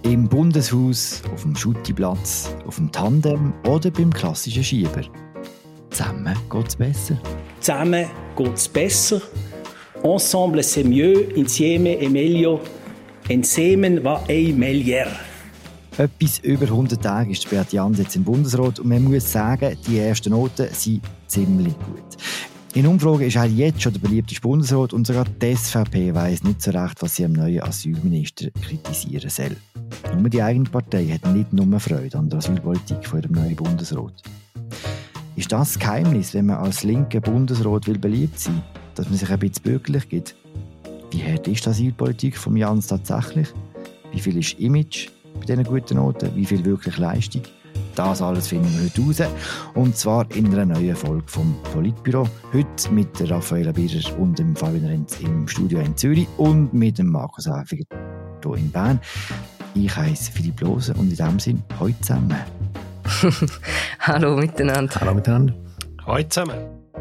Im Bundeshaus, auf dem Schuttiplatz, auf dem Tandem oder beim klassischen Schieber. Zusammen geht's besser. Zusammen geht's besser. Ensemble c'est mieux, insieme è meglio. Insieme va è meglio. Etwas über 100 Tage ist Beat Jans jetzt im Bundesrat und man muss sagen, die ersten Noten sind ziemlich gut. In Umfragen ist er jetzt schon der beliebteste Bundesrat und sogar die SVP weiss nicht so recht, was sie am neuen Asylminister kritisieren soll. Nur die eigene Partei hat nicht nur Freude an der Asylpolitik von ihrem neuen Bundesrat. Ist das Geheimnis, wenn man als linker Bundesrat beliebt sein will, dass man sich ein bisschen bürgerlich gibt? Wie hart ist die Asylpolitik von Jans tatsächlich? Wie viel ist Image bei diesen guten Noten? Wie viel wirklich Leistung? Das alles finden wir heute raus. Und zwar in einer neuen Folge vom Politbüro. Heute mit der Raffaella Birrer und dem Fabian Renz im Studio in Zürich und mit dem Markus Häfiger hier in Bern. Ich heiße Philipp Lohse und in diesem Sinne, heute zusammen. Hallo miteinander. Hallo miteinander. Hallo zusammen.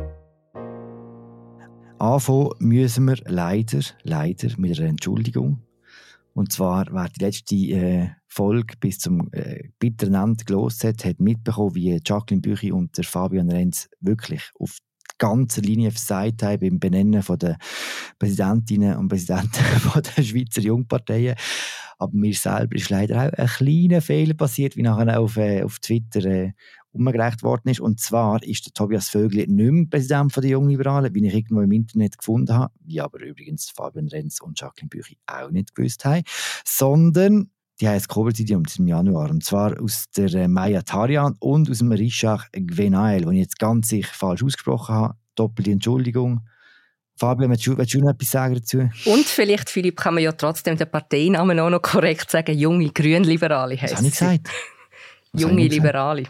Anfangen müssen wir leider mit einer Entschuldigung. Und zwar, wer die letzte Folge bis zum bitteren Ende gehört hat mitbekommen, wie Jacqueline Büchi und der Fabian Renz wirklich auf ganzer Linie versagt haben beim Benennen von der Präsidentinnen und Präsidenten von der Schweizer Jungparteien. Aber mir selber ist leider auch ein kleiner Fehler passiert, wie nachher auf Twitter umgereicht worden ist. Und zwar ist der Tobias Vögli nicht mehr Präsident der Jungliberalen, wie ich irgendwo im Internet gefunden habe, wie aber übrigens Fabian Renz und Jacqueline Büchi auch nicht gewusst haben, sondern die haben das Co-Präsidium im Januar. Und zwar aus der Maya Tarian und aus dem Richard Gwenaël, den ich jetzt ganz sicher falsch ausgesprochen habe. Doppelte Entschuldigung. Fabian, willst du noch etwas sagen dazu? Und vielleicht, Philipp, kann man ja trotzdem den Parteinamen auch noch korrekt sagen. Junge Grünliberale heisst. Was habe ich gesagt? Junge Liberale.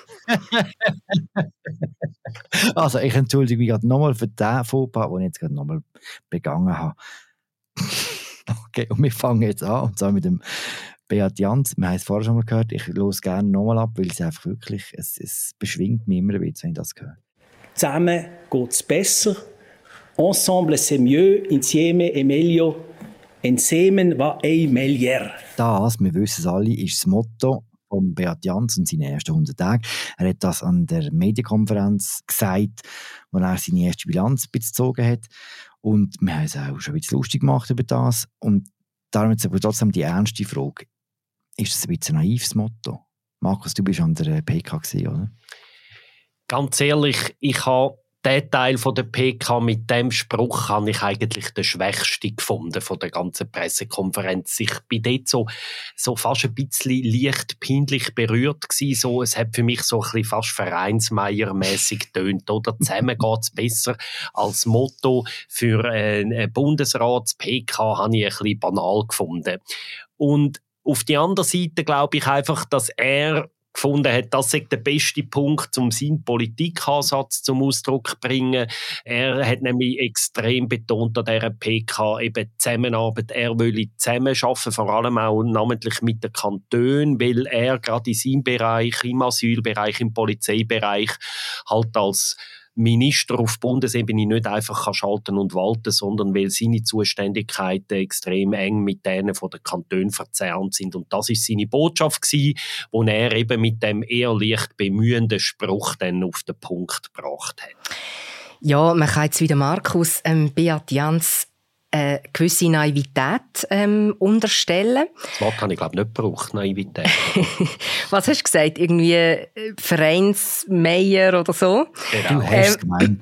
Also, ich entschuldige mich gerade nochmal für den Fauxpas, den ich jetzt gerade nochmal begangen habe. Okay, und wir fangen jetzt an, und zwar mit dem Beat Jans. Wir haben es vorher schon mal gehört. Ich höre es gerne nochmal ab, weil es einfach wirklich, es beschwingt mich immer ein bisschen, wenn ich das höre. Zusammen geht's besser. Ensemble c'est mieux, insieme è meglio. Insieme va è meglio. Das, wir wissen es alle, ist das Motto von Beat Jans und seine ersten 100 Tage. Er hat das an der Medienkonferenz gesagt, wo er seine erste Bilanz bezogen hat. Und wir haben es auch schon ein bisschen lustig gemacht über das. Und darum jetzt aber trotzdem die ernste Frage. Ist das ein bisschen ein naives Motto? Markus, du bist an der PK gewesen, oder? Ganz ehrlich, ich habe den Teil von der PK mit dem Spruch habe ich eigentlich den schwächsten gefunden von der ganzen Pressekonferenz. Ich bin dort so fast ein bisschen leicht peinlich berührt gewesen. So, es hat für mich so ein bisschen fast Vereinsmeier-mässig getönt, oder? Zusammen geht's besser als Motto für einen Bundesrats-PK habe ich ein bisschen banal gefunden. Und auf die andere Seite glaube ich einfach, dass er gefunden hat, das sei der beste Punkt, um seinen Politikansatz zum Ausdruck zu bringen. Er hat nämlich extrem betont an dieser PK eben Zusammenarbeit. Er wolle zusammenarbeiten, vor allem auch namentlich mit den Kantonen, weil er gerade in seinem Bereich, im Asylbereich, im Polizeibereich halt als Minister auf Bundesebene nicht einfach kann schalten und walten, sondern weil seine Zuständigkeiten extrem eng mit denen von den Kantonen verzerrt sind. Und das ist seine Botschaft gewesen, die er eben mit dem eher leicht bemühenden Spruch dann auf den Punkt gebracht hat. Ja, man kann jetzt wieder Markus Beat Jans gewisse Naivität unterstellen. Das Wort habe ich, glaube ich, nicht gebraucht, Naivität. Was hast du gesagt? Irgendwie Vereinsmeier oder so? Genau. Du hast es gemeint.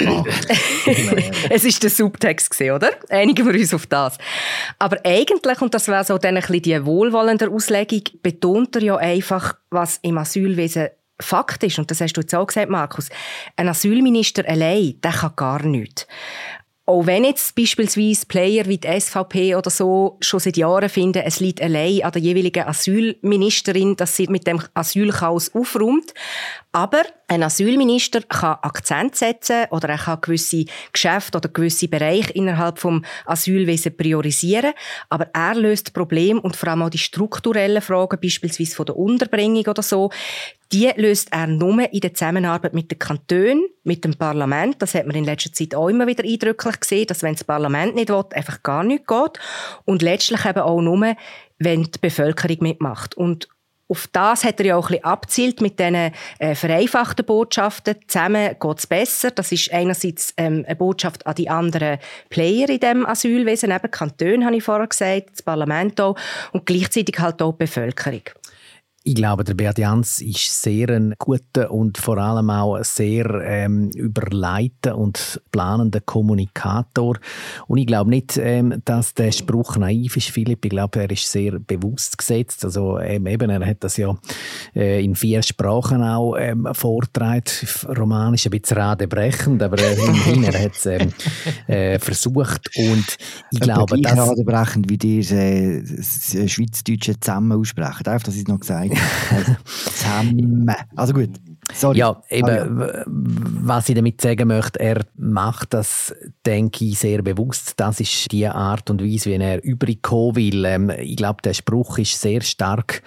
Es war der Subtext, oder? Einigen wir uns auf das. Aber eigentlich, und das wäre so dann ein bisschen die wohlwollende Auslegung, betont er ja einfach, was im Asylwesen Fakt ist. Und das hast du jetzt auch gesagt, Markus. Ein Asylminister allein, der kann gar nichts. Auch wenn jetzt beispielsweise Player wie die SVP oder so schon seit Jahren finden, es liegt allein an der jeweiligen Asylministerin, dass sie mit dem Asylchaos aufräumt. Aber ein Asylminister kann Akzent setzen oder er kann gewisse Geschäfte oder gewisse Bereiche innerhalb des Asylwesens priorisieren. Aber er löst Probleme und vor allem auch die strukturellen Fragen, beispielsweise von der Unterbringung oder so, die löst er nur in der Zusammenarbeit mit den Kantonen, mit dem Parlament. Das hat man in letzter Zeit auch immer wieder eindrücklich gesehen, dass wenn das Parlament nicht will, einfach gar nichts geht. Und letztlich eben auch nur wenn die Bevölkerung mitmacht. Und auf das hat er ja auch ein bisschen abzielt mit diesen vereinfachten Botschaften. Zusammen geht es besser. Das ist einerseits eine Botschaft an die anderen Player in diesem Asylwesen, eben Kantone, habe ich vorher gesagt, das Parlament auch, und gleichzeitig halt auch die Bevölkerung. Ich glaube, der Beat Jans ist sehr ein guter und vor allem auch sehr überleiter und planender Kommunikator. Und ich glaube nicht, dass der Spruch naiv ist, Philipp. Ich glaube, er ist sehr bewusst gesetzt. Also eben, er hat das ja in 4 Sprachen auch vorgetragen. Romanisch ein bisschen radebrechend, aber immerhin, er hat es versucht. Und ich glaube, dass... radebrechend, wie die Schweizerdeutsche zusammen aussprechen. Einfach, dass ich es noch gesagt habe. Zusammen. Also gut. Sorry. Ja, eben, was ich damit sagen möchte, er macht das, denke ich, sehr bewusst. Das ist die Art und Weise, wie er überkommen will. Ich glaube, der Spruch ist sehr stark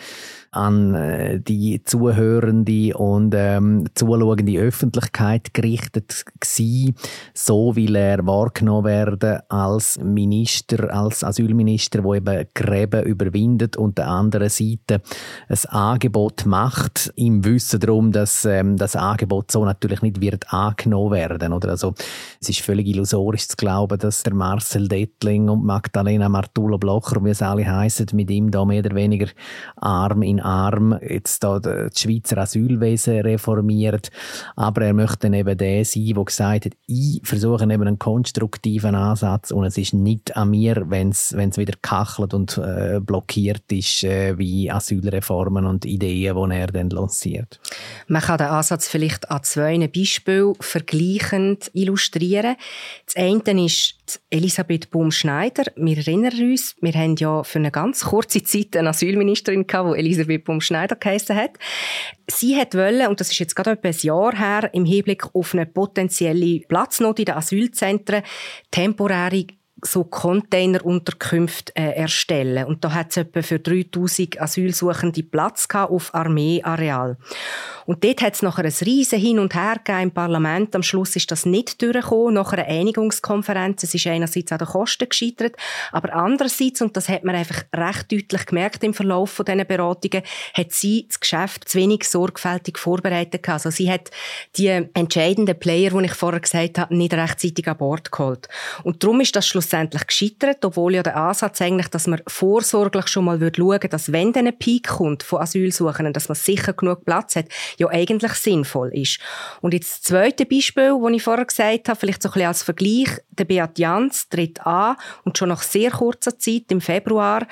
an die zuhörende und zuschauende Öffentlichkeit gerichtet gsi, so will er wahrgenommen werden als Minister, als Asylminister, der eben Gräben überwindet und der anderen Seite ein Angebot macht, im Wissen darum, dass das Angebot so natürlich nicht wird angenommen werden. Oder? Also, es ist völlig illusorisch zu glauben, dass der Marcel Dettling und Magdalena Martullo-Blocher, wie es alle heissen, mit ihm da mehr oder weniger Arm in Arm jetzt da das Schweizer Asylwesen reformiert. Aber er möchte dann eben der sein, der gesagt hat, ich versuche eben einen konstruktiven Ansatz und es ist nicht an mir, wenn es wieder kachelt und blockiert ist, wie Asylreformen und Ideen, die er dann lanciert. Man kann den Ansatz vielleicht an 2 Beispielen vergleichend illustrieren. Das eine ist Elisabeth Baum-Schneider. Wir erinnern uns, wir haben ja für eine ganz kurze Zeit eine Asylministerin gehabt, die Elisabeth Baum-Schneider geheissen hat. Sie wollte, und das ist jetzt gerade etwa ein Jahr her, im Hinblick auf eine potenzielle Platznot in den Asylzentren temporäre so Containerunterkünfte erstellen. Und da hat es etwa für 3000 Asylsuchende Platz gehabt auf Armeeareal. Und dort hat es nachher ein riesen Hin und Her gegeben im Parlament. Am Schluss ist das nicht durchgekommen, nach einer Einigungskonferenz. Es ist einerseits an den Kosten gescheitert, aber andererseits, und das hat man einfach recht deutlich gemerkt im Verlauf von diesen Beratungen, hat sie das Geschäft zu wenig sorgfältig vorbereitet gehabt. Also sie hat die entscheidenden Player, die ich vorher gesagt habe, nicht rechtzeitig an Bord geholt. Und darum ist das schlussendlich gescheitert, obwohl ja der Ansatz eigentlich, dass man vorsorglich schon mal schauen würde, dass wenn dann ein Peak kommt von Asylsuchenden, dass man sicher genug Platz hat, ja eigentlich sinnvoll ist. Und jetzt das zweite Beispiel, das ich vorher gesagt habe, vielleicht so ein bisschen als Vergleich, der Beat Jans tritt an und schon nach sehr kurzer Zeit, im Februar,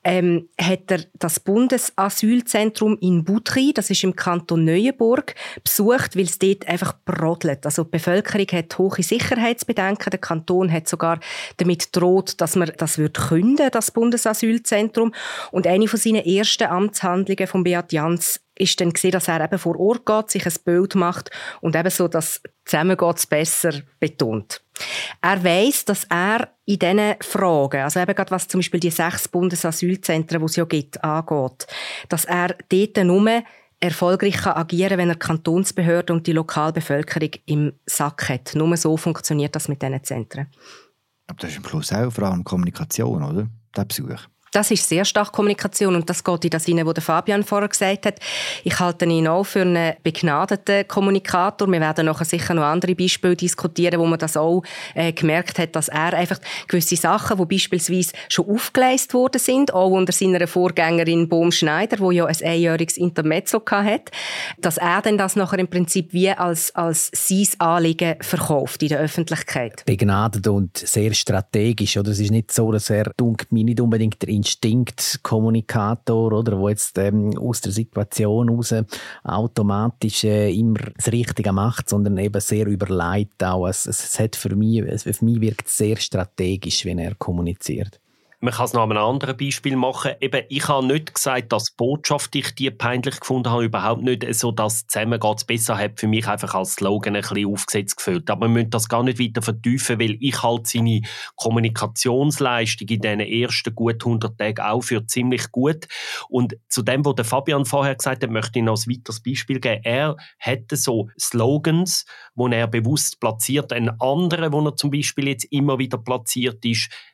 hat er das Bundesasylzentrum in Boutry, das ist im Kanton Neuenburg, besucht, weil es dort einfach brodelt. Also die Bevölkerung hat hohe Sicherheitsbedenken, der Kanton hat sogar damit droht, dass man das künden, das Bundesasylzentrum. Und eine von seinen ersten Amtshandlungen von Beat Jans ist dann gesehen, dass er eben vor Ort geht, sich ein Bild macht und eben so das «Zusammen geht's besser» betont. Er weiss, dass er in diesen Fragen, also eben gerade was zum Beispiel die 6 Bundesasylzentren, die es ja gibt, angeht, dass er dort nur erfolgreich agieren kann, wenn er Kantonsbehörden und die Lokalbevölkerung im Sack hat. Nur so funktioniert das mit diesen Zentren. Aber das ist im Schluss auch vor allem Kommunikation, oder? Der Besuch. Das ist sehr stark Kommunikation und das geht in das hinein, was der Fabian vorher gesagt hat. Ich halte ihn auch für einen begnadeten Kommunikator. Wir werden nachher sicher noch andere Beispiele diskutieren, wo man das auch gemerkt hat, dass er einfach gewisse Sachen, die beispielsweise schon aufgeleistet worden sind, auch unter seiner Vorgängerin Baum-Schneider, die ja ein einjähriges Intermezzo hatte, dass er dann das nachher im Prinzip wie als sein Anliegen verkauft in der Öffentlichkeit. Begnadet und sehr strategisch. Oder? Es ist nicht so, dass er, denke ich, nicht unbedingt der Instinktkommunikator, oder, wo jetzt aus der Situation heraus automatisch immer das Richtige macht, sondern eben sehr überlegt auch. Es hat für mich wirkt es sehr strategisch, wenn er kommuniziert. Man kann es noch an einem anderen Beispiel machen. Eben, ich habe nicht gesagt, dass die Botschaft ich die peinlich gefunden habe, überhaupt nicht so, dass «Zusammen geht's besser» hat für mich einfach als Slogan ein bisschen aufgesetzt gefühlt. Aber wir müssen das gar nicht weiter vertiefen, weil ich halte seine Kommunikationsleistung in diesen ersten gut 100 Tagen auch für ziemlich gut. Und zu dem, was der Fabian vorher gesagt hat, möchte ich noch ein weiteres Beispiel geben. Er hätte so Slogans, die er bewusst platziert. Ein anderer, wo er zum Beispiel jetzt immer wieder platziert ist,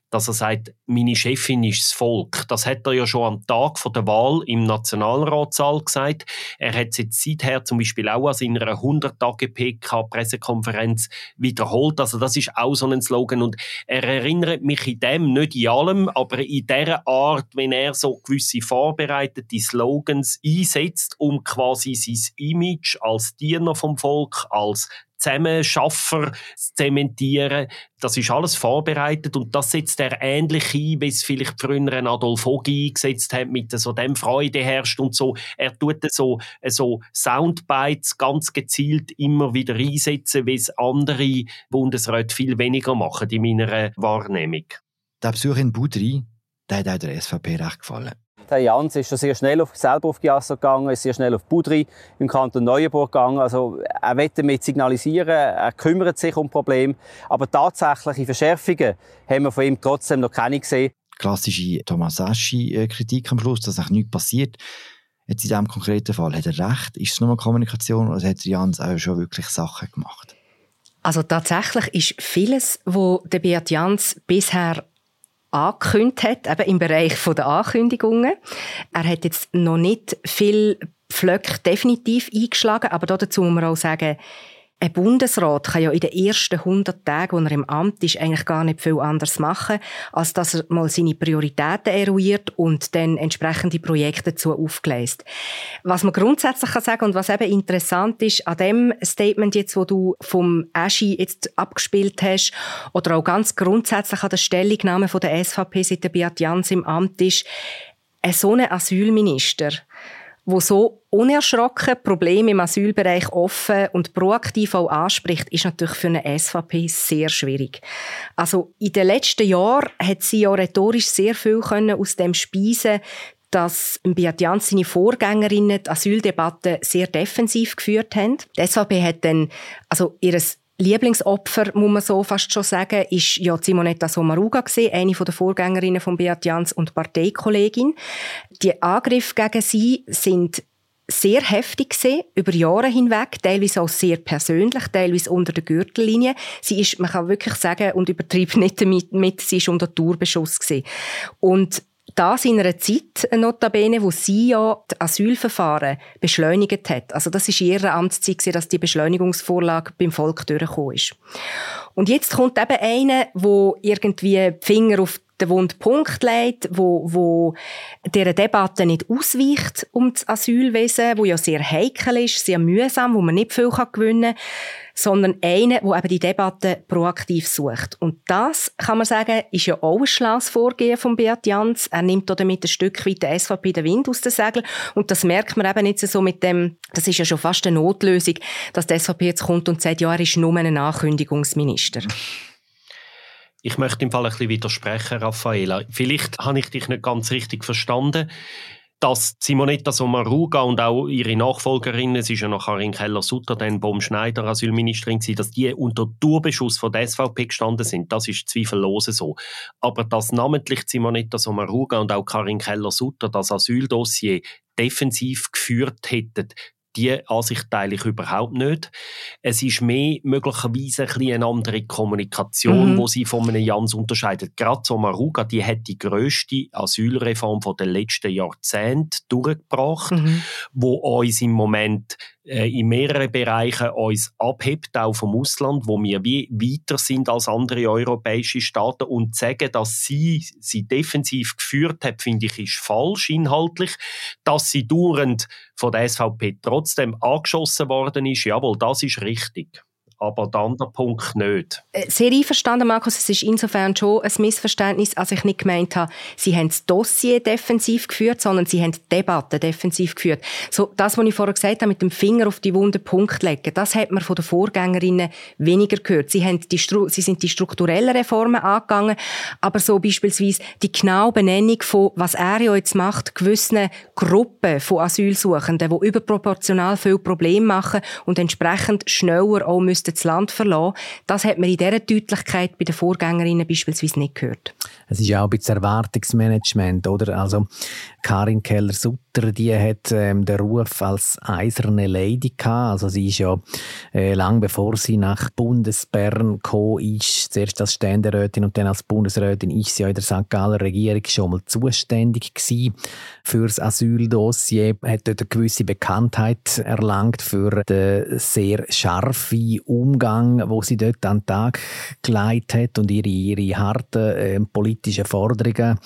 dass er sagt, meine Chefin ist das Volk. Das hat er ja schon am Tag der Wahl im Nationalratssaal gesagt. Er hat es jetzt seither zum Beispiel auch an seiner 100-Tage-PK-Pressekonferenz wiederholt. Also das ist auch so ein Slogan. Und er erinnert mich in dem, nicht in allem, aber in dieser Art, wenn er so gewisse vorbereitete Slogans einsetzt, um quasi sein Image als Diener vom Volk, als Zusammenschaffer zu zementieren. Das ist alles vorbereitet und das setzt er ähnlich ein, wie es vielleicht früher ein Adolf Ogi eingesetzt hat, mit so dem Freude herrscht und so. Er tut so Soundbites ganz gezielt immer wieder einsetzen, wie es andere Bundesräte viel weniger machen in meiner Wahrnehmung. Der Besuch in Budri, der hat auch der SVP recht gefallen. Herr Jans ist schon sehr schnell selber auf Chiasso gegangen, ist sehr schnell auf Budri im Kanton Neuenburg gegangen. Also er will damit signalisieren, er kümmert sich um Probleme. Aber tatsächliche Verschärfungen haben wir von ihm trotzdem noch keine gesehen. Klassische Thomas Aschi-Kritik am Schluss, dass nichts passiert. Jetzt in diesem konkreten Fall, hat er recht? Ist es nur Kommunikation oder hat Jans auch schon wirklich Sachen gemacht? Also tatsächlich ist vieles, was der Beat Jans bisher angekündigt hat, eben im Bereich der Ankündigungen. Er hat jetzt noch nicht viel Pflöcke definitiv eingeschlagen, aber dazu muss man auch sagen, ein Bundesrat kann ja in den ersten 100 Tagen, wo er im Amt ist, eigentlich gar nicht viel anderes machen, als dass er mal seine Prioritäten eruiert und dann entsprechende Projekte dazu aufgleist. Was man grundsätzlich kann sagen und was eben interessant ist, an dem Statement jetzt, wo du vom Aschi jetzt abgespielt hast, oder auch ganz grundsätzlich an der Stellungnahme von der SVP, seit der Beat Jans im Amt ist, so ein Asylminister, wo so unerschrocken Probleme im Asylbereich offen und proaktiv auch anspricht, ist natürlich für eine SVP sehr schwierig. Also in den letzten Jahren hat sie ja rhetorisch sehr viel aus dem speisen, dass Beat Jans seine Vorgängerinnen die Asyldebatte sehr defensiv geführt haben. Die SVP hat dann, ihr Lieblingsopfer, muss man so fast schon sagen, ist ja Simonetta Sommaruga gewesen, eine der Vorgängerinnen von Beat Jans und Parteikollegin. Die Angriffe gegen sie sind sehr heftig gewesen, über Jahre hinweg, teilweise auch sehr persönlich, teilweise unter der Gürtellinie. Sie ist, man kann wirklich sagen, und übertreibt nicht damit, sie ist unter Dauerbeschuss gewesen. Und das in einer Zeit, notabene, wo sie ja das Asylverfahren beschleunigt hat. Also das ist in ihrer Amtszeit, dass die Beschleunigungsvorlage beim Volk durchgekommen ist. Und jetzt kommt eben einer, der irgendwie die Finger auf den wunden Punkt legt, wo dieser Debatte nicht ausweicht um das Asylwesen, wo ja sehr heikel ist, sehr mühsam, wo man nicht viel gewinnen kann, sondern einer, der eben die Debatte proaktiv sucht. Und das, kann man sagen, ist ja auch ein schlaues Vorgehen von Beat Jans. Er nimmt damit ein Stück weit der SVP den Wind aus den Segeln. Und das merkt man eben jetzt so mit dem, das ist ja schon fast eine Notlösung, dass die SVP jetzt kommt und sagt, ja, er ist nur ein Ankündigungsminister. Ich möchte im Fall ein bisschen widersprechen, Raffaela. Vielleicht habe ich dich nicht ganz richtig verstanden, dass Simonetta Sommaruga und auch ihre Nachfolgerin, es ist ja noch Karin Keller-Sutter, dann Bom Schneider Asylministerin gewesen, dass die unter Dauerbeschuss von der SVP gestanden sind, das ist zweifellos so. Aber dass namentlich Simonetta Sommaruga und auch Karin Keller-Sutter das Asyldossier defensiv geführt hätten, die Ansicht teile ich überhaupt nicht. Es ist mehr möglicherweise ein bisschen eine andere Kommunikation, wo sie von einem Jans unterscheidet. Gerade Sommaruga, die hat die grösste Asylreform der letzten Jahrzehnte durchgebracht, wo uns im Moment in mehreren Bereichen uns abhebt, auch vom Ausland, wo wir wie weiter sind als andere europäische Staaten. Und zu sagen, dass sie defensiv geführt hat, finde ich, ist falsch inhaltlich. Dass sie dauernd von der SVP trotzdem angeschossen worden ist, jawohl, das ist richtig. Aber der andere Punkt nicht. Sehr einverstanden, Markus. Es ist insofern schon ein Missverständnis, als ich nicht gemeint habe, sie haben das Dossier defensiv geführt, sondern sie haben die Debatte defensiv geführt. So, das, was ich vorher gesagt habe, mit dem Finger auf die wunden Punkt legen, das hat man von den Vorgängerinnen weniger gehört. Sie sind die strukturellen Reformen angegangen, aber so beispielsweise die genaue Benennung von, was er ja jetzt macht, gewissen Gruppen von Asylsuchenden, die überproportional viel Probleme machen und entsprechend schneller auch das Land verlassen. Das hat man in dieser Deutlichkeit bei den Vorgängerinnen beispielsweise nicht gehört. Es ist ja auch ein bisschen Erwartungsmanagement, oder? Also Karin Keller-Sutter Sutter, die hat den Ruf als eiserne Lady gehabt. Also sie ist ja lang bevor sie nach Bundesbern gekommen ist, zuerst als Ständerätin und dann als Bundesrätin, ist sie ja in der St. Galler Regierung schon mal zuständig gewesen für das Asyldossier, hat dort eine gewisse Bekanntheit erlangt für den sehr scharfen Umgang, wo sie dort an den Tag gelegt hat und ihre harten politischen Forderungen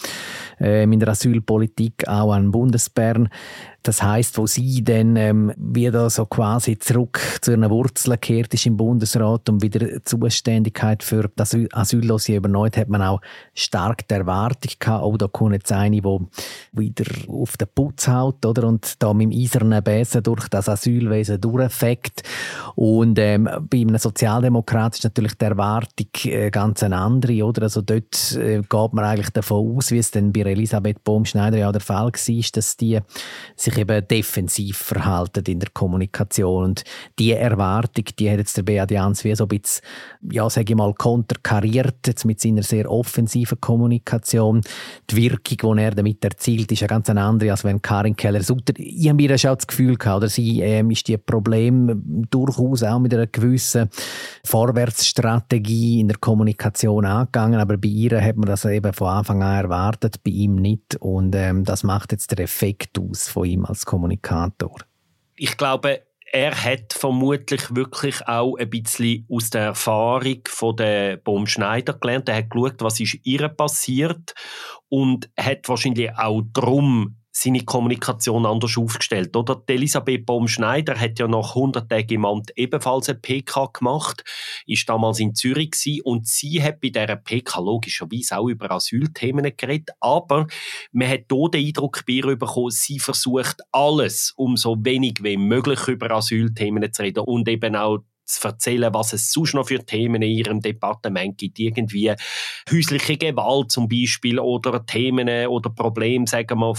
in der Asylpolitik auch an Bundesbern. Das heisst, wo sie dann wieder so quasi zurück zu ihren Wurzeln gekehrt ist im Bundesrat und wieder die Zuständigkeit für das Asyldossier übernommen, hat man auch stark die Erwartung gehabt, oh, da kommt jetzt eine, die wieder auf den Putz haut, oder? Und da mit dem eisernen Besen durch das Asylwesen durchfegt. Und bei einem Sozialdemokrat ist natürlich die Erwartung ganz eine andere, oder? Also dort geht man eigentlich davon aus, wie es dann bei Elisabeth Baumschneider ja der Fall war, dass die sich eben defensiv verhalten in der Kommunikation. Und diese Erwartung, die hat jetzt der Beat Jans wie so ein bisschen, ja, sage ich mal, konterkariert, jetzt mit seiner sehr offensiven Kommunikation. Die Wirkung, die er damit erzielt, ist ja ganz eine andere, als wenn Karin Keller-Sutter, ich habe mir schon das Gefühl gehabt, oder sie ist die Probleme durchaus auch mit einer gewissen Vorwärtsstrategie in der Kommunikation angegangen, aber bei ihr hat man das eben von Anfang an erwartet, bei ihm nicht. Und das macht jetzt den Effekt aus von ihm als Kommunikator. Ich glaube, er hat vermutlich wirklich auch ein bisschen aus der Erfahrung von der Baumschneider gelernt. Er hat geschaut, was ist ihr passiert und hat wahrscheinlich auch darum seine Kommunikation anders aufgestellt. Oder? Die Elisabeth Baumschneider hat ja nach 100 Tagen im Amt ebenfalls eine PK gemacht, ist damals in Zürich gewesen, und sie hat bei dieser PK logischerweise auch über Asylthemen geredet, aber man hat hier den Eindruck bei ihr bekommen, sie versucht alles, um so wenig wie möglich über Asylthemen zu reden und eben auch zu erzählen, was es sonst noch für Themen in ihrem Departement gibt. Irgendwie häusliche Gewalt zum Beispiel oder Themen oder Probleme, sagen wir,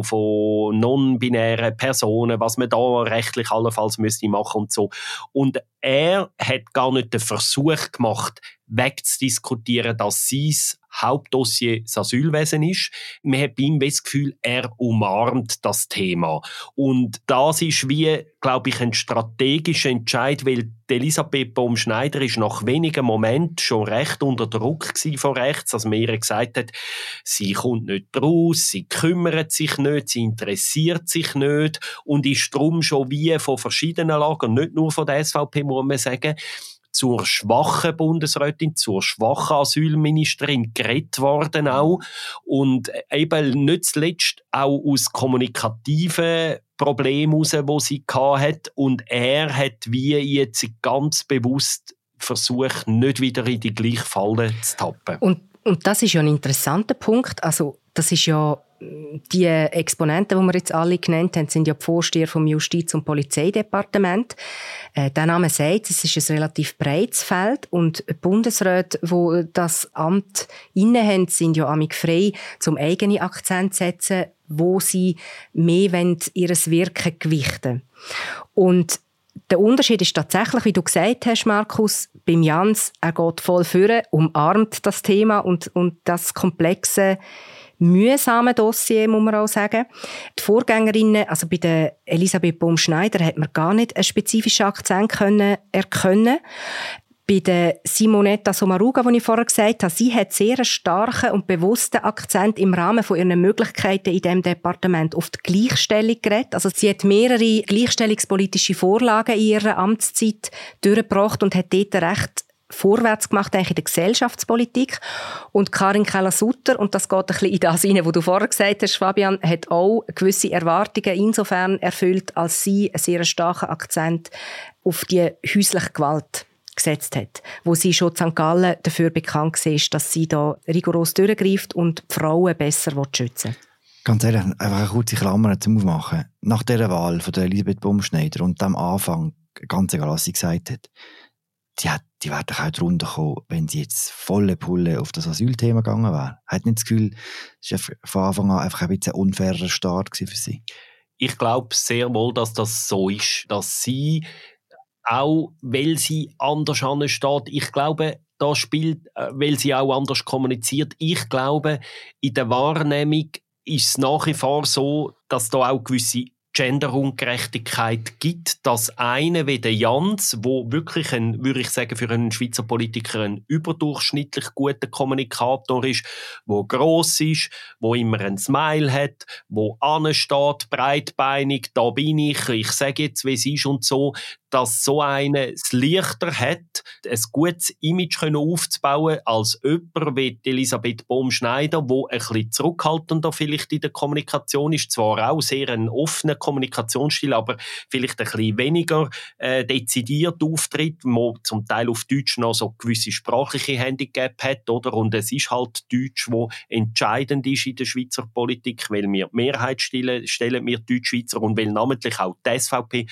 von non-binären Personen, was man da rechtlich allenfalls müsste machen und so. Und er hat gar nicht den Versuch gemacht, wegzudiskutieren, dass sein Hauptdossier das Asylwesen ist. Man hat bei ihm das Gefühl, er umarmt das Thema. Und das ist wie, glaube ich, ein strategischer Entscheid, weil Elisabeth Baumschneider ist nach wenigen Momenten schon recht unter Druck von rechts, als man ihr gesagt hat, sie kommt nicht raus, sie kümmert sich nicht, sie interessiert sich nicht und ist darum schon wie von verschiedenen Lagern, nicht nur von der SVP, muss man sagen, zur schwachen Bundesrätin, zur schwachen Asylministerin geredet worden auch. Und eben nicht zuletzt auch aus kommunikativen Problemen heraus, die sie hatte. Und er hat wie jetzt ganz bewusst versucht, nicht wieder in die gleiche Falle zu tappen. Und das ist ja ein interessanter Punkt. Also, das ist ja die Exponenten, die wir jetzt alle genannt haben, sind ja die Vorsteher vom Justiz- und Polizeidepartement. Der Name sagt, es ist ein relativ breites Feld und Bundesräte, die das Amt innehaben, sind ja amig frei, zum eigenen Akzent zu setzen, wo sie mehr ihr Wirken gewichten. Und der Unterschied ist tatsächlich, wie du gesagt hast, Markus, beim Jans, er geht voll führen, umarmt das Thema und das komplexe, mühsame Dossier, muss man auch sagen. Die Vorgängerinnen, also bei der Elisabeth Baumschneider, hat man gar nicht einen spezifischen Akzent erkennen. Bei der Simonetta Sommaruga, die ich vorher gesagt habe, sie hat sehr einen starken und bewussten Akzent im Rahmen von ihren Möglichkeiten in diesem Departement auf die Gleichstellung geredet. Also sie hat mehrere gleichstellungspolitische Vorlagen in ihrer Amtszeit durchgebracht und hat dort recht vorwärts gemacht eigentlich in der Gesellschaftspolitik. Und Karin Keller-Sutter, und das geht ein bisschen in das hinein, was du vorher gesagt hast, Fabian, hat auch gewisse Erwartungen insofern erfüllt, als sie einen sehr starken Akzent auf die häusliche Gewalt gesetzt hat, wo sie schon in St. Gallen dafür bekannt war, dass sie da rigoros durchgreift und die Frauen besser schützen will. Ganz ehrlich, einfach eine kurze Klammer zum Aufmachen. Nach dieser Wahl von der Elisabeth Baumschneider und am Anfang, ganz egal, was sie gesagt hat, die wäre doch auch drunter gekommen, wenn sie jetzt volle Pulle auf das Asylthema gegangen wäre. Hat nicht das Gefühl, es war von Anfang an einfach ein bisschen ein unfairer Start für sie? Ich glaube sehr wohl, dass das so ist, dass sie auch, weil sie anders ansteht, ich glaube, da spielt, weil sie auch anders kommuniziert, ich glaube, in der Wahrnehmung ist es nach wie vor so, dass da auch gewisse Genderungerechtigkeit gibt, dass einer wie der Jans, wo wirklich würde ich sagen, für einen Schweizer Politiker ein überdurchschnittlich guter Kommunikator ist, wo gross ist, wo immer ein Smile hat, wo ansteht, breitbeinig, da bin ich sage jetzt, wie es ist und so, dass so einer es leichter hat, ein gutes Image aufzubauen als jemand wie Elisabeth Bohm-Schneider, wo ein bisschen zurückhaltender vielleicht in der Kommunikation ist, zwar auch sehr ein offener Kommunikationsstil, aber vielleicht ein bisschen weniger dezidiert auftritt, wo zum Teil auf Deutsch noch so gewisse sprachliche Handicap hat, oder? Und es ist halt Deutsch, wo entscheidend ist in der Schweizer Politik, weil wir die Mehrheit stellen wir Deutschschweizer und weil namentlich auch die SVP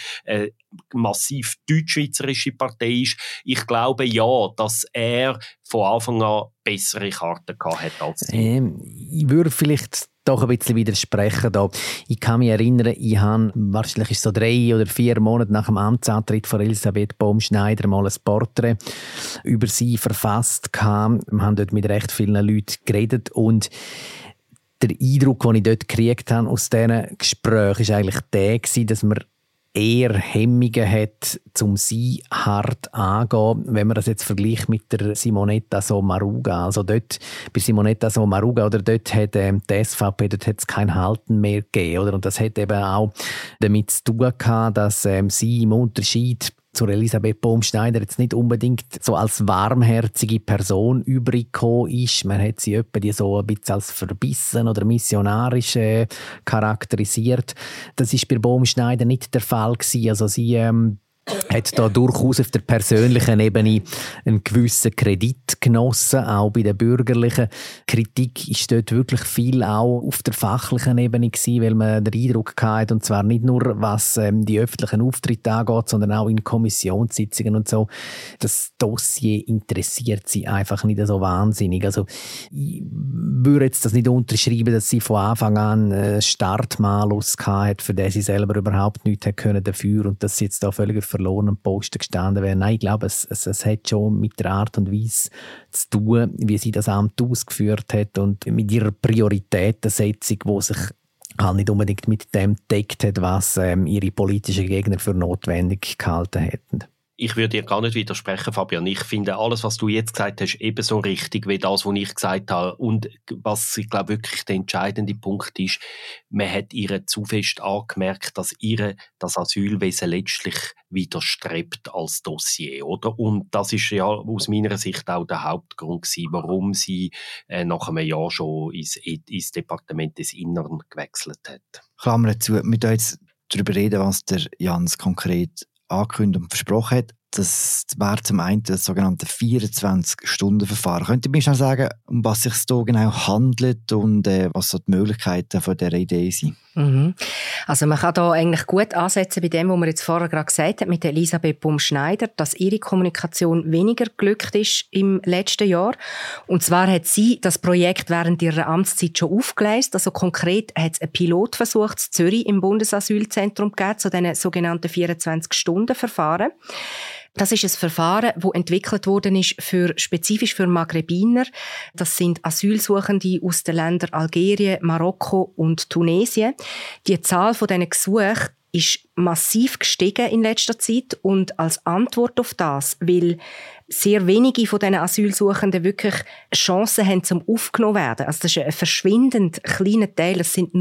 massiv deutschschweizerische Partei ist. Ich glaube ja, dass er von Anfang an bessere Karten gehabt hat als sie. Ich würde vielleicht doch ein bisschen widersprechen da. Ich kann mich erinnern, ich habe wahrscheinlich ist so 3 oder 4 Monate nach dem Amtsantritt von Elisabeth Bohm-Schneider mal ein Porträt über sie verfasst. Wir haben dort mit recht vielen Leuten geredet und der Eindruck, den ich dort gekriegt habe aus diesen Gesprächen, war eigentlich der, dass man eher Hemmungen hat, um sie hart anzugehen, wenn man das jetzt vergleicht mit der Simonetta Sommaruga. Also dort, bei Simonetta Sommaruga, oder dort hat die SVP, dort hat es kein Halten mehr gegeben, oder? Und das hat eben auch damit zu tun gehabt, dass sie im Unterschied zur Elisabeth Bohm-Schneider jetzt nicht unbedingt so als warmherzige Person übrig gekommen ist. Man hat sie etwa so ein bisschen als verbissen oder missionarisch charakterisiert. Das ist bei Bohm-Schneider nicht der Fall gewesen. Also sie hat da durchaus auf der persönlichen Ebene einen gewissen Kredit genossen, auch bei der bürgerlichen Kritik ist dort wirklich viel auch auf der fachlichen Ebene gewesen, weil man den Eindruck hatte, und zwar nicht nur was die öffentlichen Auftritte angeht, sondern auch in Kommissionssitzungen und so. Das Dossier interessiert sie einfach nicht so wahnsinnig. Also ich würde jetzt das nicht unterschreiben, dass sie von Anfang an einen Startmalus hatte, für den sie selber überhaupt nichts können dafür und dass sie jetzt da völlig verlorenen Posten gestanden wäre. Nein, ich glaube, es hat schon mit der Art und Weise zu tun, wie sie das Amt ausgeführt hat und mit ihrer Prioritätensetzung, die sich halt nicht unbedingt mit dem deckt hat, was ihre politischen Gegner für notwendig gehalten hätten. Ich würde dir gar nicht widersprechen, Fabian. Ich finde, alles, was du jetzt gesagt hast, ebenso richtig wie das, was ich gesagt habe. Und was, ich glaube, wirklich der entscheidende Punkt ist, man hat ihr zu fest angemerkt, dass ihr das Asylwesen letztlich widerstrebt als Dossier, oder? Und das ist ja aus meiner Sicht auch der Hauptgrund gewesen, warum sie nach einem Jahr schon ins Departement des Innern gewechselt hat. Klammer zu, wir müssen jetzt darüber reden, was der Jans konkret angekündigt und versprochen hat. Das wäre zum einen das sogenannte 24-Stunden-Verfahren. Könnt ihr mir schnell sagen, um was es hier genau handelt und was so die Möglichkeiten von dieser Idee sind? Also man kann da eigentlich gut ansetzen bei dem, was man jetzt vorher gerade gesagt hat, mit Elisabeth Bohm-Schneider, dass ihre Kommunikation weniger glückt ist im letzten Jahr. Und zwar hat sie das Projekt während ihrer Amtszeit schon aufgeleistet. Also konkret hat es einen Pilotversuch in Zürich im Bundesasylzentrum gegeben, zu diesen sogenannten 24-Stunden-Verfahren. Das ist ein Verfahren, das entwickelt worden ist spezifisch für Maghrebiner. Das sind Asylsuchende aus den Ländern Algerien, Marokko und Tunesien. Die Zahl von diesen Gesuchen ist massiv gestiegen in letzter Zeit und als Antwort auf das, weil sehr wenige von diesen Asylsuchenden wirklich Chancen haben, zum aufgenommen werden. Also das ist ein verschwindend kleiner Teil, das sind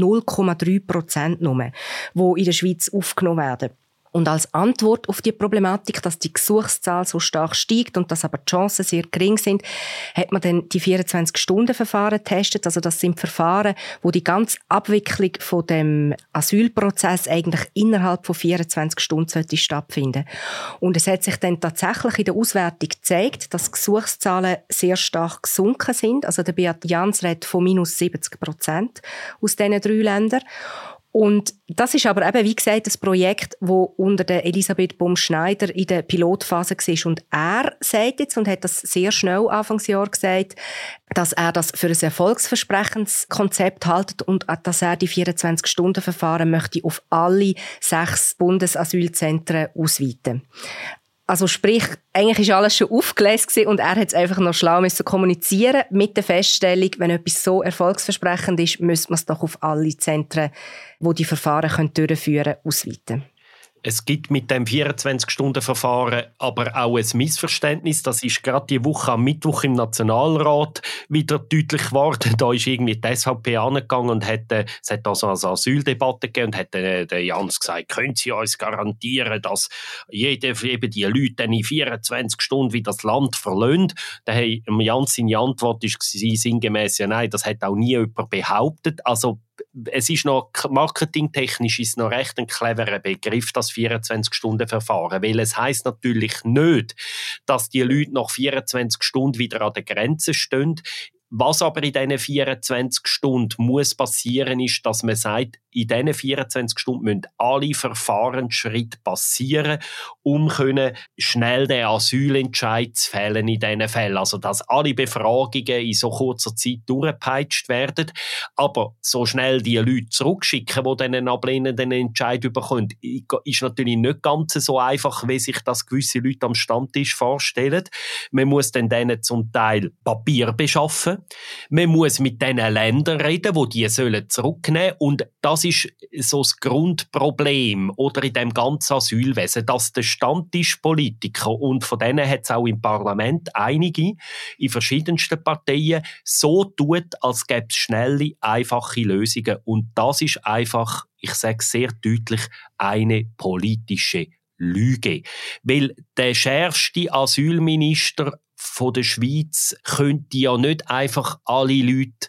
0,3% nur, die in der Schweiz aufgenommen werden. Und als Antwort auf die Problematik, dass die Gesuchszahl so stark steigt und dass aber die Chancen sehr gering sind, hat man dann die 24-Stunden-Verfahren getestet. Also das sind Verfahren, wo die ganze Abwicklung von dem Asylprozess eigentlich innerhalb von 24 Stunden stattfinden. Und es hat sich dann tatsächlich in der Auswertung gezeigt, dass die Gesuchszahlen sehr stark gesunken sind. Also der Beat Jans redet von minus 70% aus diesen 3 Ländern. Und das ist aber eben, wie gesagt, das Projekt, das unter der Elisabeth Bohm-Schneider in der Pilotphase war. Und er sagt jetzt, und hat das sehr schnell Anfangsjahr gesagt, dass er das für ein erfolgsversprechendes Konzept hält und dass er die 24-Stunden-Verfahren möchte auf alle 6 Bundesasylzentren ausweiten. Also sprich, eigentlich war alles schon aufgelesen und er hat es einfach noch schlau kommunizieren mit der Feststellung, wenn etwas so erfolgsversprechend ist, müsste man es doch auf alle Zentren, die die Verfahren durchführen können, ausweiten. Es gibt mit dem 24-Stunden-Verfahren aber auch ein Missverständnis. Das ist gerade die Woche am Mittwoch im Nationalrat wieder deutlich geworden. Da ist irgendwie die SVP angegangen und es hat also eine Asyldebatte gegeben und hat der Jans gesagt, können Sie uns garantieren, dass eben die Leute dann in 24 Stunden wieder das Land verlassen? Der Jans seine Antwort war sinngemäß, ja nein, das hat auch nie jemand behauptet. Also es ist noch marketingtechnisch ist noch recht ein cleverer Begriff, das 24-Stunden-Verfahren, weil es heisst natürlich nicht, dass die Leute nach 24 Stunden wieder an der Grenze stehen. Was aber in diesen 24 Stunden muss passieren, ist, dass man sagt, in diesen 24 Stunden müssen alle Verfahrensschritte passieren, um schnell den Asylentscheid zu fällen in diesen Fällen. Also, dass alle Befragungen in so kurzer Zeit durchgepeitscht werden. Aber so schnell die Leute zurückschicken, die dann einen ablehnenden Entscheid bekommen, ist natürlich nicht ganz so einfach, wie sich das gewisse Leute am Stammtisch vorstellen. Man muss dann denen zum Teil Papier beschaffen. Man muss mit diesen Ländern reden, die zurücknehmen sollen. Und das ist so das Grundproblem oder in dem ganzen Asylwesen, dass der Stammtischpolitiker, und von denen hat es auch im Parlament einige, in verschiedensten Parteien, so tut, als gäbe es schnelle, einfache Lösungen. Und das ist einfach, ich sage sehr deutlich, eine politische Lüge. Weil der schärfste Asylminister von der Schweiz könnte ja nicht einfach alle Leute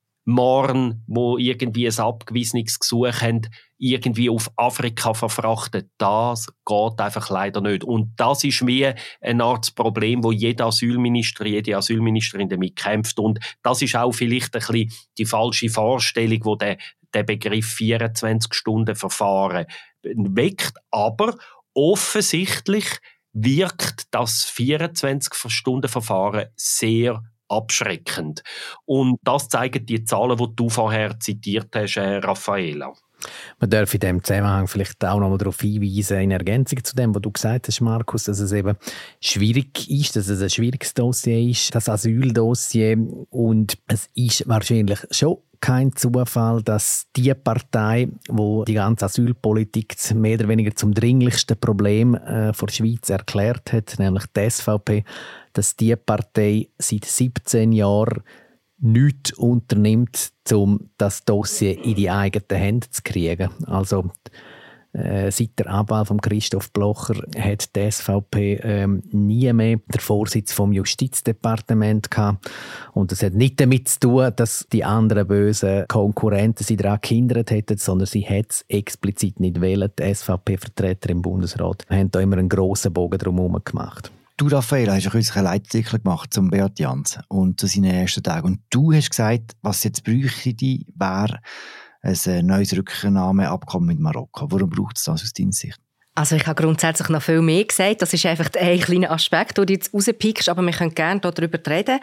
morgen, die irgendwie ein abgewiesenes Gesuch haben, irgendwie auf Afrika verfrachten. Das geht einfach leider nicht. Und das ist wie eine Art Problem, wo jeder Asylminister, jede Asylministerin damit kämpft. Und das ist auch vielleicht ein bisschen die falsche Vorstellung, wo der Begriff 24-Stunden-Verfahren weckt. Aber offensichtlich wirkt das 24-Stunden-Verfahren sehr abschreckend. Und das zeigen die Zahlen, die du vorher zitiert hast, Raffaela. Man darf in diesem Zusammenhang vielleicht auch noch mal darauf hinweisen, in Ergänzung zu dem, was du gesagt hast, Markus, dass es eben schwierig ist, dass es ein schwieriges Dossier ist, das Asyldossier. Und es ist wahrscheinlich schon kein Zufall, dass die Partei, die die ganze Asylpolitik mehr oder weniger zum dringlichsten Problem der Schweiz erklärt hat, nämlich die SVP, dass die Partei seit 17 Jahren nichts unternimmt, um das Dossier in die eigenen Hände zu kriegen. Also seit der Abwahl von Christoph Blocher hat die SVP nie mehr den Vorsitz vom Justizdepartement gehabt. Und das hat nicht damit zu tun, dass die anderen bösen Konkurrenten sie daran gehindert hätten, sondern sie hat es explizit nicht wählen. Die SVP-Vertreter im Bundesrat haben da immer einen grossen Bogen drumherum gemacht. Du, Raffaela, hast kürzlich einen Leitartikel gemacht zum Beat Jans und zu seinen ersten Tagen. Und du hast gesagt, was jetzt bräuchte, wäre ein neues Rücknahmeabkommen mit Marokko. Warum braucht es das aus deiner Sicht? Also ich habe grundsätzlich noch viel mehr gesagt. Das ist einfach ein kleiner Aspekt, den du jetzt rauspickst, aber wir können gerne darüber reden.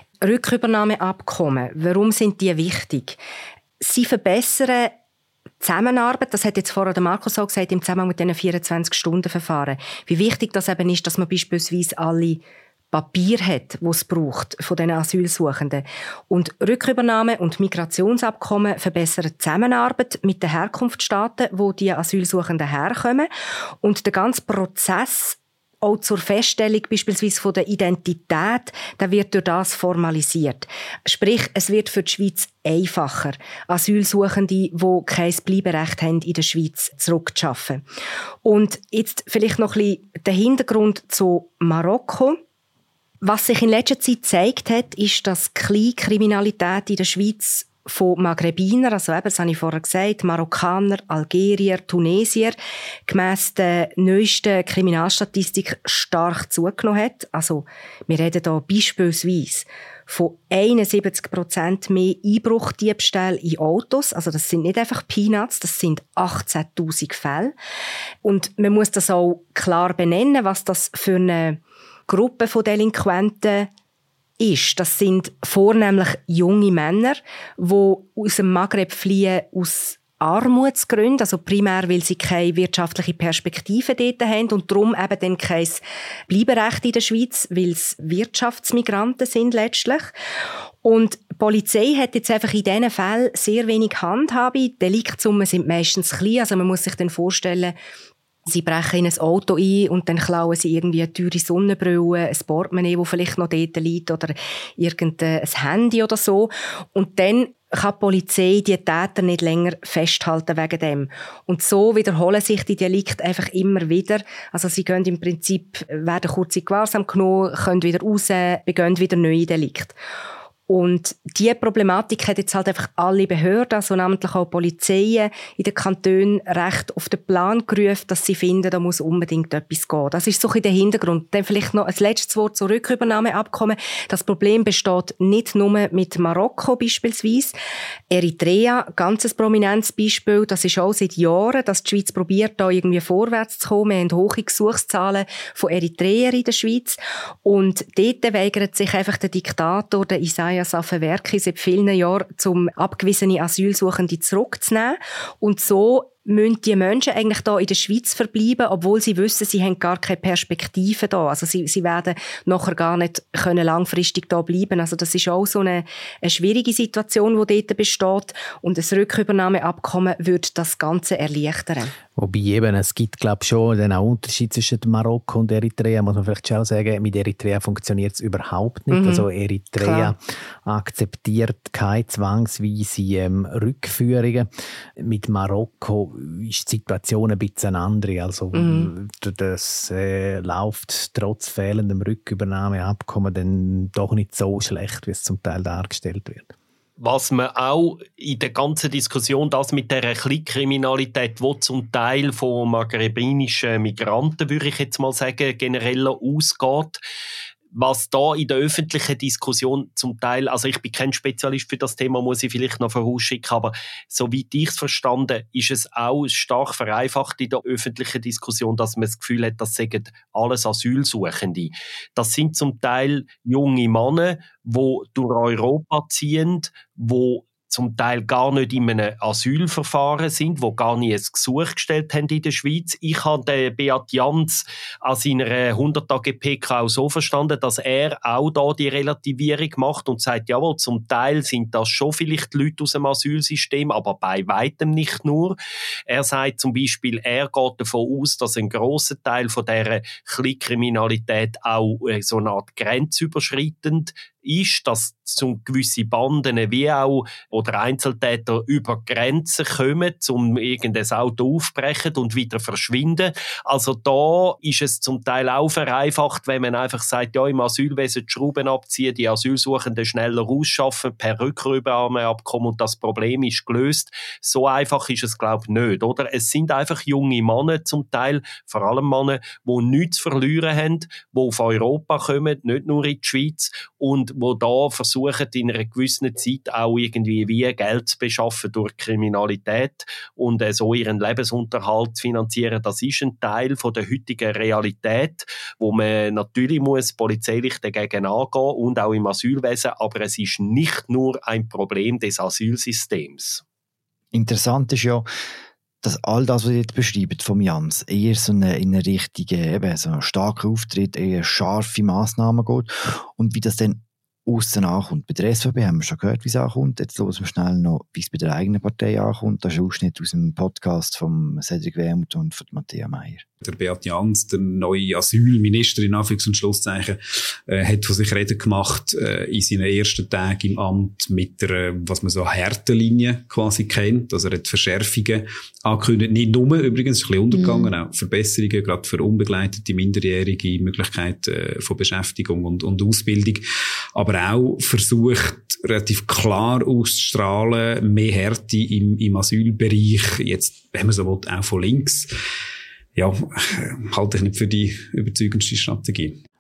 Rückübernahmeabkommen, warum sind die wichtig? Sie verbessern Zusammenarbeit, das hat jetzt vorher der Markus auch gesagt, im Zusammenhang mit diesen 24-Stunden-Verfahren. Wie wichtig das eben ist, dass man beispielsweise alle Papier hat, das es braucht von den Asylsuchenden. Und Rückübernahme und Migrationsabkommen verbessern die Zusammenarbeit mit den Herkunftsstaaten, wo die Asylsuchenden herkommen. Und der ganze Prozess auch zur Feststellung beispielsweise von der Identität, der wird durch das formalisiert. Sprich, es wird für die Schweiz einfacher, Asylsuchende, die kein Bleiberecht haben, in der Schweiz zurückzuschaffen. Und jetzt vielleicht noch ein bisschen der Hintergrund zu Marokko. Was sich in letzter Zeit gezeigt hat, ist, dass Kleinkriminalität in der Schweiz von Maghrebiner, also eben, das habe ich vorher gesagt, Marokkaner, Algerier, Tunesier, gemäss der neuesten Kriminalstatistik stark zugenommen hat. Also, wir reden hier beispielsweise von 71% mehr Einbruchdiebstähle in Autos. Also, das sind nicht einfach Peanuts, das sind 18.000 Fälle. Und man muss das auch klar benennen, was das für eine Gruppe von Delinquenten ist. Das sind vornehmlich junge Männer, die aus dem Maghreb fliehen, aus Armutsgründen, also primär, weil sie keine wirtschaftliche Perspektive dort haben und darum eben dann kein Bleiberecht in der Schweiz, weil es Wirtschaftsmigranten sind letztlich. Und die Polizei hat jetzt einfach in diesen Fällen sehr wenig Handhabe. Die Deliktsummen sind meistens klein, also man muss sich dann vorstellen, sie brechen in ein Auto ein und dann klauen sie irgendwie eine teure Sonnenbrille, ein Portemonnaie, das vielleicht noch dort liegt, oder irgendein Handy oder so. Und dann kann die Polizei die Täter nicht länger festhalten wegen dem. Und so wiederholen sich die Delikte einfach immer wieder. Also sie gehen im Prinzip, werden kurz in Gewahrsam genommen, können wieder raus, begehen wieder neue Delikte. Und diese Problematik hat jetzt halt einfach alle Behörden, also namentlich auch Polizeien in den Kantonen, recht auf den Plan gerufen, dass sie finden, da muss unbedingt etwas gehen. Das ist so ein der Hintergrund. Dann vielleicht noch ein letztes Wort zur Rückübernahmeabkommen. Das Problem besteht nicht nur mit Marokko beispielsweise. Eritrea, ganz ein prominentes Beispiel. Das ist auch seit Jahren, dass die Schweiz probiert, da irgendwie vorwärts zu kommen. Wir haben hohe Gesuchszahlen von Eritreern in der Schweiz. Und dort weigert sich einfach der Diktator, der Isaias Afewerki, seit vielen Jahren, zum abgewiesene Asylsuchende zurückzunehmen. Und so müssen die Menschen eigentlich da in der Schweiz verbleiben, obwohl sie wissen, sie haben gar keine Perspektive da. Also sie werden nachher gar nicht können langfristig da bleiben. Also das ist auch so eine schwierige Situation, die dort besteht. Und ein Rückübernahmeabkommen würde das Ganze erleichtern. Wobei eben, es gibt, glaube ich, schon den Unterschied zwischen Marokko und Eritrea. Muss man vielleicht schon sagen, mit Eritrea funktioniert es überhaupt nicht. Also Eritrea akzeptiert keine zwangsweise Rückführungen. Mit Marokko ist die Situation ein bisschen andere. Also das läuft trotz fehlendem Rückübernahmeabkommen dann doch nicht so schlecht, wie es zum Teil dargestellt wird. Was man auch in der ganzen Diskussion, das mit der Kleinkriminalität, die zum Teil von maghrebinischen Migranten, würde ich jetzt mal sagen, generell ausgeht, was da in der öffentlichen Diskussion zum Teil, also ich bin kein Spezialist für das Thema, muss ich vielleicht noch vorausschicken, aber soweit ich es verstanden, ist es auch stark vereinfacht in der öffentlichen Diskussion, dass man das Gefühl hat, das seien alles Asylsuchende. Das sind zum Teil junge Männer, die durch Europa ziehen, die zum Teil gar nicht in einem Asylverfahren sind, die gar nie ein Gesuch gestellt haben in der Schweiz. Ich habe den Beat Jans an seiner 100-Tage-PK auch so verstanden, dass er auch da die Relativierung macht und sagt, jawohl, zum Teil sind das schon vielleicht Leute aus dem Asylsystem, aber bei weitem nicht nur. Er sagt zum Beispiel, er geht davon aus, dass ein grosser Teil von dieser Kleinkriminalität auch so eine Art grenzüberschreitend ist, dass zum gewisse Banden wie auch oder Einzeltäter über Grenzen kommen, um irgendein Auto aufbrechen und wieder verschwinden. Also da ist es zum Teil auch vereinfacht, wenn man einfach sagt, ja, im Asylwesen die Schrauben abziehen, die Asylsuchenden schneller rausschaffen, per Rückübernahmeabkommen und das Problem ist gelöst. So einfach ist es, glaube ich, nicht, oder? Es sind einfach junge Männer zum Teil, vor allem Männer, die nichts zu verlieren haben, die auf Europa kommen, nicht nur in die Schweiz, und die da versuchen, in einer gewissen Zeit auch irgendwie wie Geld zu beschaffen durch Kriminalität und so ihren Lebensunterhalt zu finanzieren. Das ist ein Teil von der heutigen Realität, wo man natürlich muss polizeilich dagegen angehen und auch im Asylwesen, aber es ist nicht nur ein Problem des Asylsystems. Interessant ist ja, dass all das, was ihr jetzt beschreibt vom Jans, eher so in eine richtige, so einen starken Auftritt, eher scharfe Massnahmen geht und wie das dann aussen ankommt. Bei der SVP haben wir schon gehört, wie es ankommt. Jetzt hören wir schnell noch, wie es bei der eigenen Partei ankommt. Das ist ein Ausschnitt aus dem Podcast von Cedric Wermuth und von Matthäa Meier. Der Beat Jans, der neue Asylminister in Anführungs- und Schlusszeichen, hat von sich Reden gemacht in seinen ersten Tagen im Amt mit der, was man so Härtelinie quasi kennt. Also er hat Verschärfungen angekündigt. Nicht nur, übrigens, ist ein bisschen untergegangen, auch Verbesserungen, gerade für unbegleitete Minderjährige, Möglichkeit von Beschäftigung und Ausbildung. Aber auch versucht, relativ klar auszustrahlen, mehr Härte im Asylbereich, jetzt, wenn man so will, auch von links. Ja, halte ich nicht für die überzeugendste Strategie. Also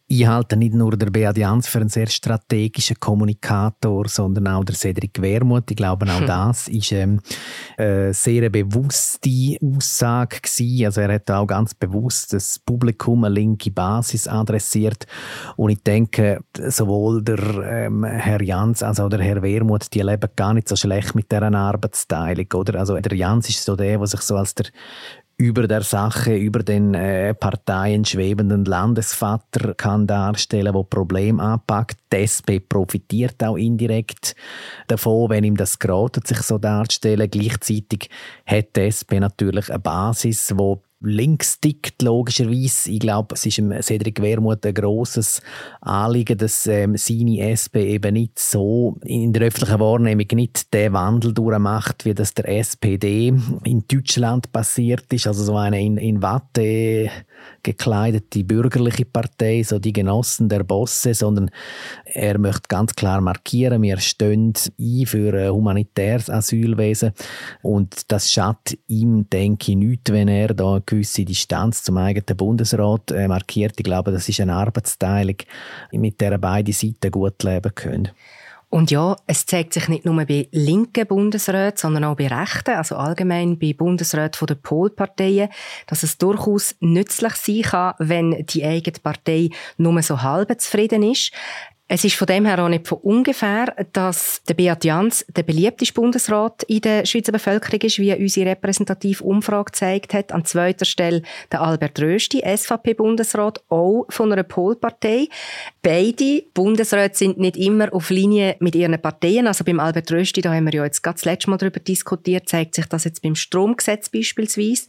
Ich halte nicht nur der Beat Jans für einen sehr strategischen Kommunikator, sondern auch der Cedric Wermuth. Ich glaube, auch das war eine sehr bewusste Aussage gewesen. Also er hat auch ganz bewusst das Publikum eine linke Basis adressiert. Und ich denke, sowohl der Herr Jans als auch der Herr Wermuth, die leben gar nicht so schlecht mit dieser Arbeitsteilung. Oder? Also der Jans ist so der sich so als der über der Sache, über den Parteien schwebenden Landesvater kann darstellen, der Probleme anpackt. Die SP profitiert auch indirekt davon, wenn ihm das gerät, sich so darzustellen. Gleichzeitig hat die SP natürlich eine Basis, die links tickt, logischerweise. Ich glaube, es ist Cedric Wermuth ein grosses Anliegen, dass seine SP eben nicht so in der öffentlichen Wahrnehmung nicht den Wandel durchmacht, wie das der SPD in Deutschland passiert ist. Also so eine in Watte gekleidete bürgerliche Partei, so die Genossen der Bosse, sondern er möchte ganz klar markieren, wir stehen ein für ein humanitäres Asylwesen und das schadet ihm, denke ich, nicht, wenn er da eine gewisse Distanz zum eigenen Bundesrat markiert. Ich glaube, das ist eine Arbeitsteilung, mit der beide Seiten gut leben können. Und ja, es zeigt sich nicht nur bei linken Bundesräten, sondern auch bei rechten, also allgemein bei Bundesräten der Polparteien, dass es durchaus nützlich sein kann, wenn die eigene Partei nur so halb zufrieden ist. Es ist von dem her auch nicht von ungefähr, dass der Beat Jans der beliebteste Bundesrat in der Schweizer Bevölkerung ist, wie unsere repräsentative Umfrage gezeigt hat. An zweiter Stelle der Albert Rösti, SVP-Bundesrat, auch von einer Polpartei. Beide Bundesräte sind nicht immer auf Linie mit ihren Parteien. Also beim Albert Rösti, da haben wir ja jetzt gerade das letzte Mal darüber diskutiert, zeigt sich das jetzt beim Stromgesetz beispielsweise.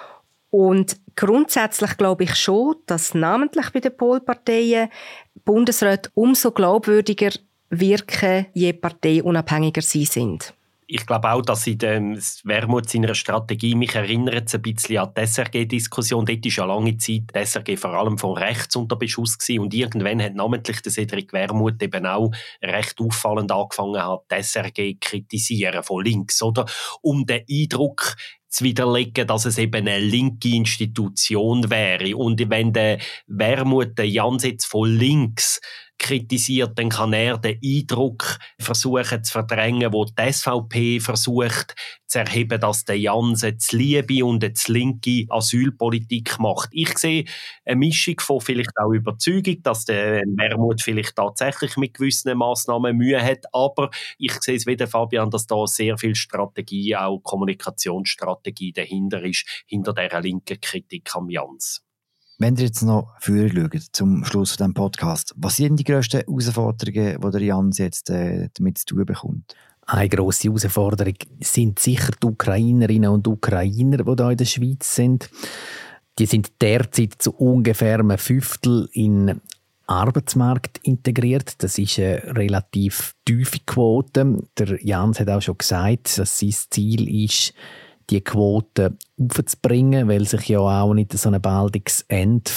Und grundsätzlich glaube ich schon, dass namentlich bei den Polparteien Bundesräte umso glaubwürdiger wirken, je parteiunabhängiger sie sind. Ich glaube auch, dass in dem Wermuth seiner Strategie mich erinnert es ein bisschen an die SRG-Diskussion. Dort war ja lange Zeit die SRG vor allem von rechts unter Beschuss gewesen. Und irgendwann hat namentlich der Cedric Wermuth eben auch recht auffallend angefangen, die SRG kritisieren von links, oder? Um den Eindruck zu widerlegen, dass es eben eine linke Institution wäre. Und wenn der Wermuth den Jans jetzt von links kritisiert, dann kann er den Eindruck versuchen zu verdrängen, wo die SVP versucht zu erheben, dass der Jans jetzt Liebe und jetzt linke Asylpolitik macht. Ich sehe eine Mischung von vielleicht auch Überzeugung, dass der Wermuth vielleicht tatsächlich mit gewissen Massnahmen Mühe hat, aber ich sehe es wie der Fabian, dass da sehr viel Strategie, auch Kommunikationsstrategie dahinter ist, hinter dieser linken Kritik am Jans. Wenn ihr jetzt noch früher schaut, zum Schluss von diesem Podcast, was sind die grössten Herausforderungen, die der Jans jetzt damit zu tun bekommt? Eine grosse Herausforderung sind sicher die Ukrainerinnen und Ukrainer, die hier in der Schweiz sind. Die sind derzeit zu ungefähr einem Fünftel in den Arbeitsmarkt integriert. Das ist eine relativ tiefe Quote. Der Jans hat auch schon gesagt, dass sein Ziel ist, die Quote aufzubringen, weil sich ja auch nicht so ein baldiges Ende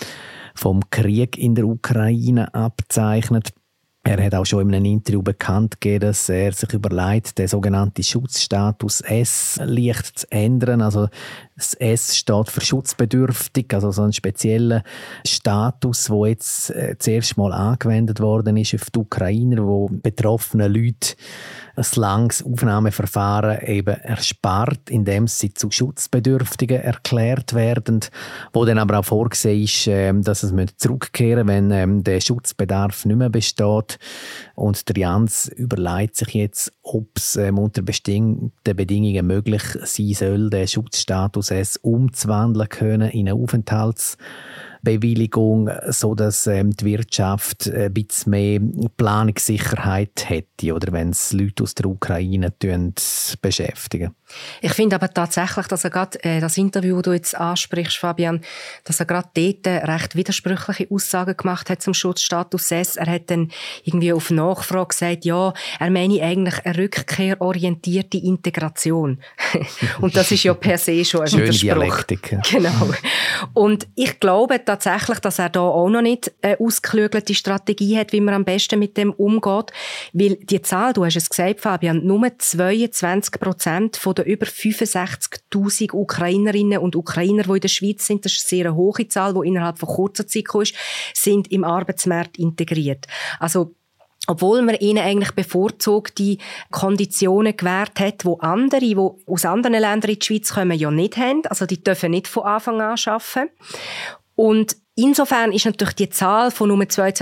vom Krieg in der Ukraine abzeichnet. Er hat auch schon in einem Interview bekannt gegeben, dass er sich überlegt, den sogenannten Schutzstatus S leicht zu ändern. Also das S steht für schutzbedürftig, also so ein spezieller Status, der jetzt zuerst mal angewendet worden ist auf die Ukrainer, wo betroffene Leute ein langes Aufnahmeverfahren eben erspart, indem sie zu Schutzbedürftigen erklärt werden, wo dann aber auch vorgesehen ist, dass es zurückkehren müssen, wenn der Schutzbedarf nicht mehr besteht. Und der Jans überlegt sich jetzt, ob es unter bestimmten Bedingungen möglich sein soll, den Schutzstatus umzuwandeln können in eine Aufenthaltsbewilligung, sodass die Wirtschaft ein bisschen mehr Planungssicherheit hätte, oder wenn es Leute aus der Ukraine beschäftigen. Ich finde aber tatsächlich, dass er gerade das Interview, das du jetzt ansprichst, Fabian, dass er gerade dort recht widersprüchliche Aussagen gemacht hat zum Schutzstatus S. Er hat dann irgendwie auf Nachfrage gesagt, ja, er meine eigentlich eine rückkehrorientierte Integration. Und das ist ja per se schon ein Widerspruch. Dialektik. Ja. Genau. Und ich glaube tatsächlich, dass er da auch noch nicht eine ausgeklügelte Strategie hat, wie man am besten mit dem umgeht. Weil die Zahl, du hast es gesagt, Fabian, nur 22% den über 65'000 Ukrainerinnen und Ukrainer, die in der Schweiz sind, das ist eine sehr hohe Zahl, die innerhalb von kurzer Zeit gekommen ist, sind im Arbeitsmarkt integriert. Also, obwohl man ihnen eigentlich bevorzugte Konditionen gewährt hat, die andere, die aus anderen Ländern in die Schweiz kommen, ja nicht haben. Also die dürfen nicht von Anfang an arbeiten. Und insofern ist natürlich die Zahl von nur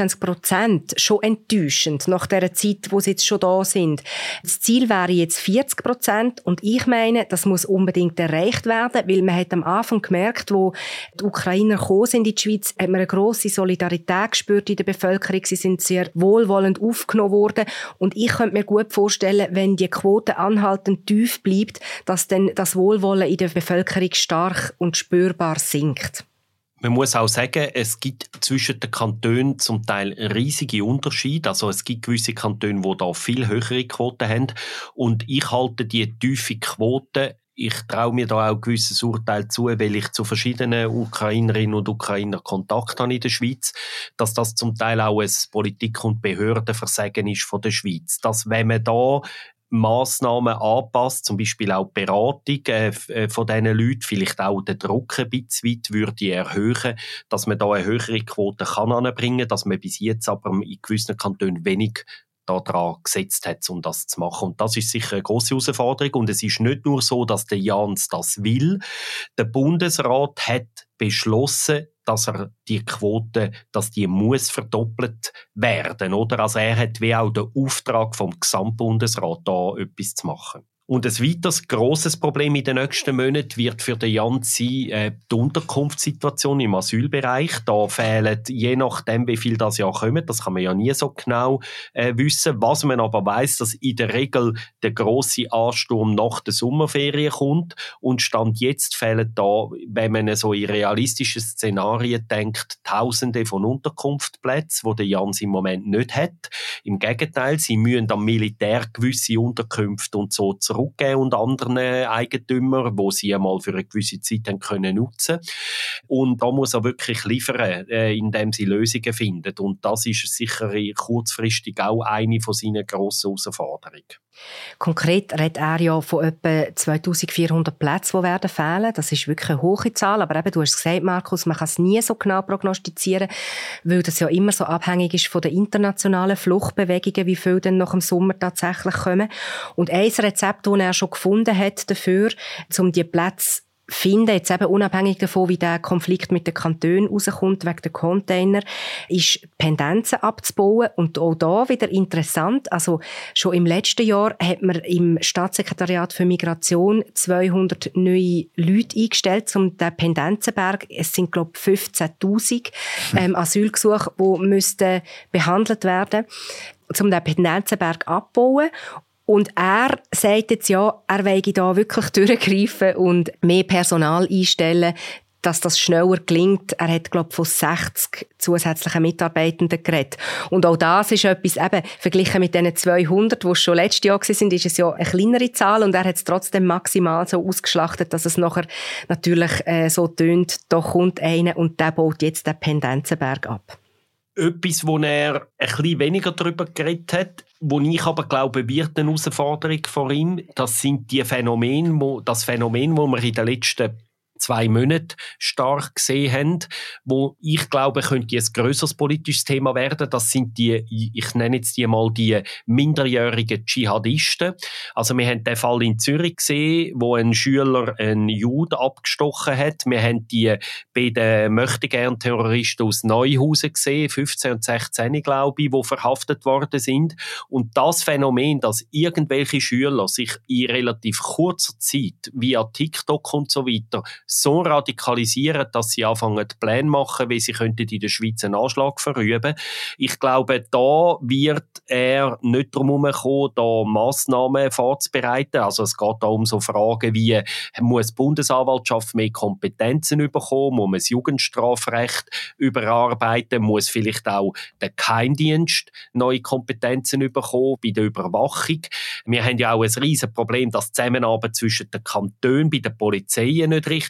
22% schon enttäuschend nach der Zeit, wo sie jetzt schon da sind. Das Ziel wäre jetzt 40% und ich meine, das muss unbedingt erreicht werden, weil man hat am Anfang gemerkt, wo die Ukrainer gekommen sind in die Schweiz, hat man eine grosse Solidarität gespürt in der Bevölkerung. Sie sind sehr wohlwollend aufgenommen worden und ich könnte mir gut vorstellen, wenn die Quote anhaltend tief bleibt, dass dann das Wohlwollen in der Bevölkerung stark und spürbar sinkt. Man muss auch sagen, es gibt zwischen den Kantonen zum Teil riesige Unterschiede. Also es gibt gewisse Kantone, die da viel höhere Quoten haben. Und ich halte die tiefe Quote, ich traue mir da auch ein gewisses Urteil zu, weil ich zu verschiedenen Ukrainerinnen und Ukrainern Kontakt habe in der Schweiz, dass das zum Teil auch ein Politik- und Behördenversagen ist von der Schweiz. Dass wenn man da Massnahmen anpasst, zum Beispiel auch die Beratung von diesen Leuten, vielleicht auch den Druck ein bisschen weit würde erhöhen, dass man da eine höhere Quote kann anbringen, dass man bis jetzt aber in gewissen Kantonen wenig daran gesetzt hat, um das zu machen. Und das ist sicher eine grosse Herausforderung. Und es ist nicht nur so, dass der Jans das will. Der Bundesrat hat beschlossen, dass er die Quote, dass die muss verdoppelt werden, oder? Also er hat wie auch den Auftrag vom Gesamtbundesrat, da etwas zu machen. Und ein weiteres grosses Problem in den nächsten Monaten wird für den Jan sein, die Unterkunftssituation im Asylbereich. Da fehlen, je nachdem, wie viel das Jahr kommen, das kann man ja nie so genau wissen. Was man aber weiss, dass in der Regel der grosse Ansturm nach der Sommerferien kommt. Und Stand jetzt fehlen da, wenn man so in realistische Szenarien denkt, Tausende von Unterkunftsplätzen, die der Jan im Moment nicht hat. Im Gegenteil, sie müssen am Militär gewisse Unterkünfte und so zurückgeben und anderen Eigentümern, die sie einmal für eine gewisse Zeit haben können nutzen. Und da muss er wirklich liefern, indem sie Lösungen finden. Und das ist sicher kurzfristig auch eine von seinen grossen Herausforderungen. Konkret redet er ja von etwa 2400 Plätzen, die werden fehlen. Das ist wirklich eine hohe Zahl. Aber eben, du hast gesagt, Markus, man kann es nie so genau prognostizieren, weil das ja immer so abhängig ist von den internationalen Fluchtbewegungen, wie viele dann nach dem Sommer tatsächlich kommen. Und ein Rezept, das er schon gefunden hat dafür, um die Plätze finden, jetzt eben unabhängig davon, wie der Konflikt mit den Kantonen rauskommt, wegen der Container, ist Pendenzen abzubauen. Und auch da wieder interessant, also schon im letzten Jahr hat man im Staatssekretariat für Migration 200 neue Leute eingestellt, um den Pendenzenberg, es sind glaube ich 15'000 Asylgesuche, die müssten behandelt werden, um den Pendenzenberg abzubauen. Und er sagt jetzt ja, er werde da wirklich durchgreifen und mehr Personal einstellen, dass das schneller gelingt. Er hat, glaube ich, von 60 zusätzlichen Mitarbeitenden geredet. Und auch das ist etwas, eben, verglichen mit den 200, die schon letztes Jahr waren, ist es ja eine kleinere Zahl und er hat es trotzdem maximal so ausgeschlachtet, dass es nachher natürlich so tönt, da kommt einer und der baut jetzt den Pendenzenberg ab. Etwas, wo er ein bisschen weniger darüber geredet hat, wo ich aber glaube, wird eine Herausforderung von ihm, das sind das Phänomen, das wir in den letzten 2 Monaten stark gesehen haben, wo ich glaube, könnte ein grösseres politisches Thema werden. Das sind die, ich nenne jetzt die mal die minderjährigen Dschihadisten. Also wir haben den Fall in Zürich gesehen, wo ein Schüler einen Jude abgestochen hat. Wir haben die beiden Möchtegern-Terroristen aus Neuhausen gesehen, 15 und 16, glaube ich, die verhaftet worden sind. Und das Phänomen, dass irgendwelche Schüler sich in relativ kurzer Zeit via TikTok und so weiter so radikalisieren, dass sie anfangen Pläne machen, wie sie könnten in der Schweiz einen Anschlag verüben. Ich glaube, da wird er nicht darum herumkommen, da Massnahmen vorzubereiten. Also es geht da um so Fragen wie, muss die Bundesanwaltschaft mehr Kompetenzen bekommen, muss man das Jugendstrafrecht überarbeiten, muss vielleicht auch der Geheimdienst neue Kompetenzen bekommen bei der Überwachung. Wir haben ja auch ein riesen Problem, dass die Zusammenarbeit zwischen den Kantonen bei den Polizeien nicht richtig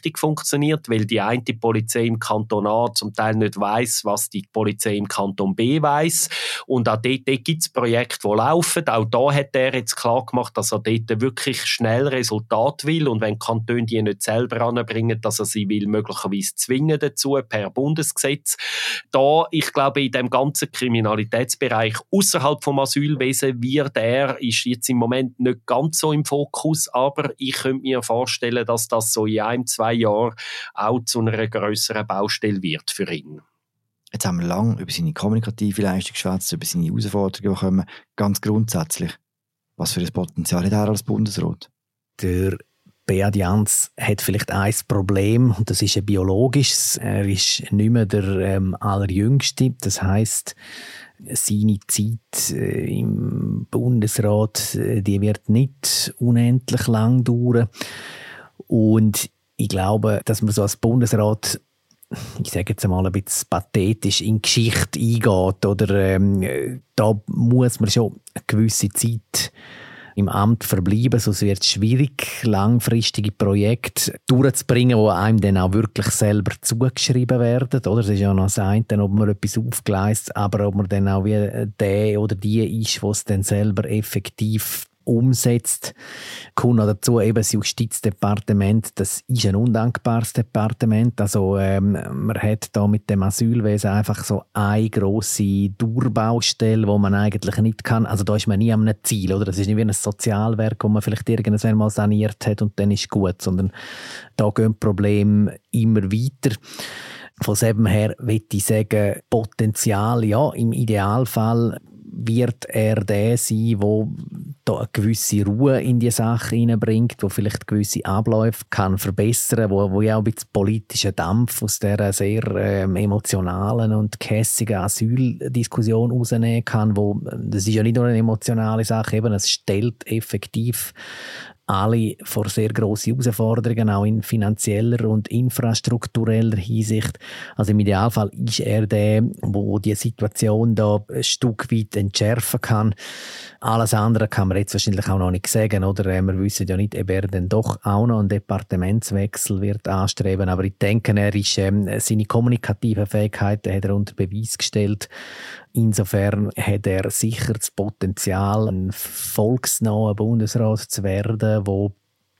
richtig funktioniert, weil die eine Polizei im Kanton A zum Teil nicht weiss, was die Polizei im Kanton B weiss. Und auch dort gibt es Projekte, die laufen. Auch da hat er jetzt klar gemacht, dass er dort wirklich schnell Resultat will. Und wenn die Kantone die nicht selber anbringen, dass er sie will möglicherweise zwingen dazu per Bundesgesetz. Da, ich glaube, in dem ganzen Kriminalitätsbereich außerhalb vom Asylwesen ist jetzt im Moment nicht ganz so im Fokus, aber ich könnte mir vorstellen, dass das so in 1-2 Jahren auch zu einer grösseren Baustelle wird für ihn. Jetzt haben wir lange über seine kommunikative Leistung geschwätzt, über seine Herausforderungen, die kommen. Ganz grundsätzlich, was für ein Potenzial hat er als Bundesrat? Der Beat Jans hat vielleicht ein Problem, und das ist ein biologisches. Er ist nicht mehr der Allerjüngste. Das heisst, seine Zeit im Bundesrat, die wird nicht unendlich lang dauern. Und ich glaube, dass man so als Bundesrat, ich sage jetzt einmal ein bisschen pathetisch, in Geschichte eingeht. Oder da muss man schon eine gewisse Zeit im Amt verbleiben, sonst wird es schwierig, langfristige Projekte durchzubringen, die einem dann auch wirklich selber zugeschrieben werden. Oder? Es ist ja noch das eine, ob man etwas aufgleist, aber ob man dann auch wie der oder die ist, der es dann selber effektiv umsetzt. Kommt noch dazu eben das Justizdepartement, das ist ein undankbares Departement. Also man hat da mit dem Asylwesen einfach so eine grosse Durchbaustelle, wo man eigentlich nicht kann. Also da ist man nie am Ziel, oder? Das ist nicht wie ein Sozialwerk, wo man vielleicht irgendwann mal saniert hat und dann ist gut, sondern da gehen die Probleme immer weiter. Von dem her würde ich sagen, Potenzial, ja, im Idealfall wird er der sein, der da eine gewisse Ruhe in die Sache hineinbringt, der vielleicht gewisse Abläufe kann verbessern, wo ja auch ein bisschen politischen Dampf aus dieser sehr emotionalen und gehässigen Asyldiskussion rausnehmen kann. Das ist ja nicht nur eine emotionale Sache, eben, es stellt effektiv alle vor sehr grosse Herausforderungen, auch in finanzieller und infrastruktureller Hinsicht. Also im Idealfall ist er der, der die Situation da ein Stück weit entschärfen kann. Alles andere kann man jetzt wahrscheinlich auch noch nicht sagen, oder? Wir wissen ja nicht, ob er dann doch auch noch einen Departementswechsel wird anstreben. Aber ich denke, er ist seine kommunikativen Fähigkeiten hat er unter Beweis gestellt. Insofern hat er sicher das Potenzial, ein volksnaher Bundesrat zu werden, wo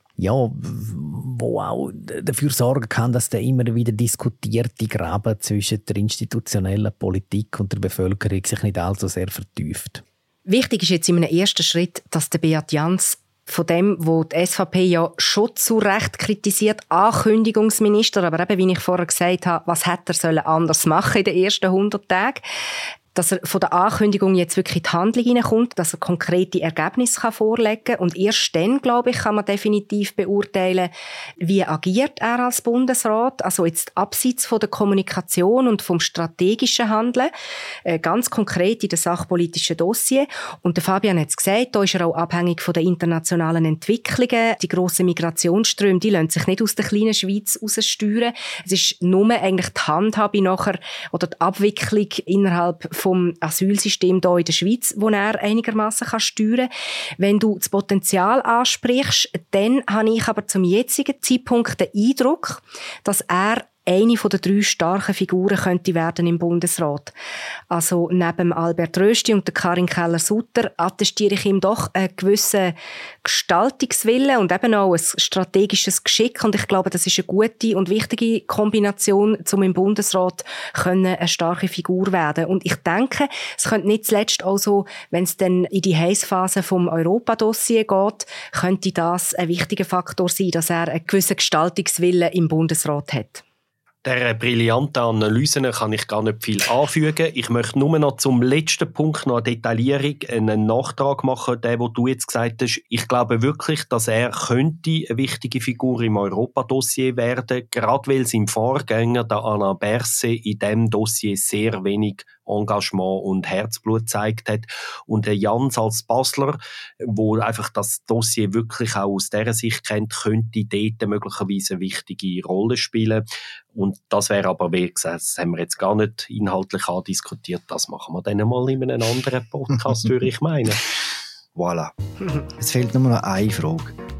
auch dafür sorgen kann, dass der immer wieder diskutierte Graben zwischen der institutionellen Politik und der Bevölkerung sich nicht allzu sehr vertieft. Wichtig ist jetzt in einem ersten Schritt, dass der Beat Jans von dem, wo die SVP ja schon zu Recht kritisiert, Ankündigungsminister, aber eben, wie ich vorher gesagt habe, was hätte er anders machen in den ersten 100 Tagen, dass er von der Ankündigung jetzt wirklich in die Handlung hineinkommt, dass er konkrete Ergebnisse vorlegen kann. Und erst dann, glaube ich, kann man definitiv beurteilen, wie agiert er als Bundesrat. Also jetzt abseits von der Kommunikation und vom strategischen Handeln, ganz konkret in den sachpolitischen Dossier. Und der Fabian hat es gesagt, da ist er auch abhängig von den internationalen Entwicklungen. Die grossen Migrationsströme, die lassen sich nicht aus der kleinen Schweiz raussteuern. Es ist nur eigentlich die Handhabe nachher oder die Abwicklung innerhalb vom Asylsystem hier in der Schweiz, wo er einigermaßen steuern kann. Wenn du das Potenzial ansprichst, dann habe ich aber zum jetzigen Zeitpunkt den Eindruck, dass er eine von den 3 starken Figuren könnte werden im Bundesrat. Also neben Albert Rösti und der Karin Keller-Sutter attestiere ich ihm doch einen gewissen Gestaltungswillen und eben auch ein strategisches Geschick. Und ich glaube, das ist eine gute und wichtige Kombination, um im Bundesrat eine starke Figur werden. Und ich denke, es könnte nicht zuletzt auch so, wenn es dann in die Heissphase vom Europa-Dossier geht, könnte das ein wichtiger Faktor sein, dass er einen gewissen Gestaltungswillen im Bundesrat hat. Der brillanten Analysen kann ich gar nicht viel anfügen. Ich möchte nur noch zum letzten Punkt noch eine Detaillierung, einen Nachtrag machen, den du jetzt gesagt hast. Ich glaube wirklich, dass er könnte eine wichtige Figur im Europa-Dossier werden, gerade weil sein Vorgänger, der Alain Berset, in diesem Dossier sehr wenig Engagement und Herzblut gezeigt hat. Und der Jans als Basler, wo einfach das Dossier wirklich auch aus dieser Sicht kennt, könnte dort möglicherweise eine wichtige Rolle spielen. Und das wäre aber, wie gesagt, das haben wir jetzt gar nicht inhaltlich andiskutiert. Das machen wir dann mal in einem anderen Podcast, würde ich meinen. Voilà. Es fehlt nur noch eine Frage.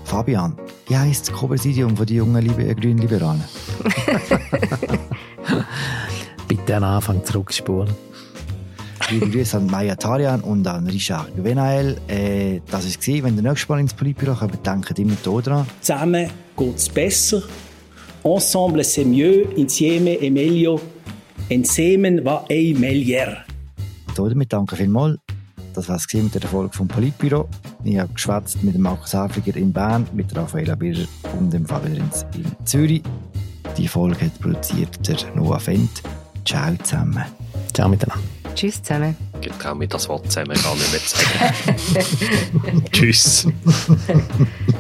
Fabian, wie heisst das Co-Präsidium von den jungen Grünen Liberalen? Bitte an den Anfang zurückspulen. Liebe Grüße an Maya Tarian und an Richard Gwenael. Das war es. Wenn ihr nächstes Mal ins Politbüro kommt, denkt immer hier dran. Zusammen geht's besser. Ensemble c'est mieux. Insieme è meglio. Insieme va è meglio. Damit danke vielmals. Das war es mit der Folge vom Politbüro. Ich habe geschwätzt mit dem Markus Häfliger in Bern, mit Raffaella Birger und dem Fabian Rinz in Zürich. Die Folge hat produziert der Noah Fendt. Ciao zusammen. Ciao miteinander. Tschüss zusammen. Ich traue mir das Wort zusammen gar nicht mehr zu sagen. Tschüss.